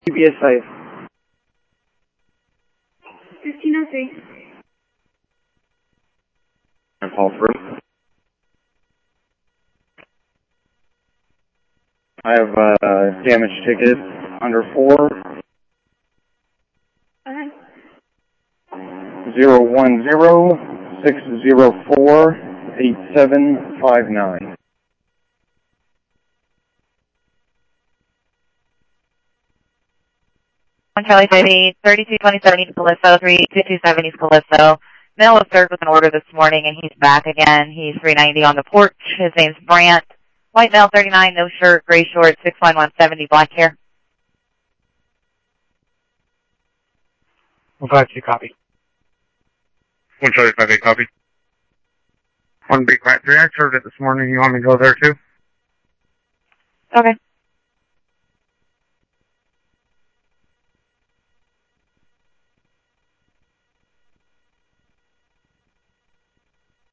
CBS 5. 1503. And Paul through. I have a damage ticket under 4. Okay. 010-604-8759. On Charlie 58, 3227 East Callisto, 3227 East Callisto. Male was served with an order this morning, and he's back again. He's 390 on the porch. His name's Brant. White male, 39, no shirt, gray shorts, 61170, black hair. 152, copy. 1 Charlie 58, copy. 1 Big Fat 3, I served it this morning. You want me to go there too? Okay.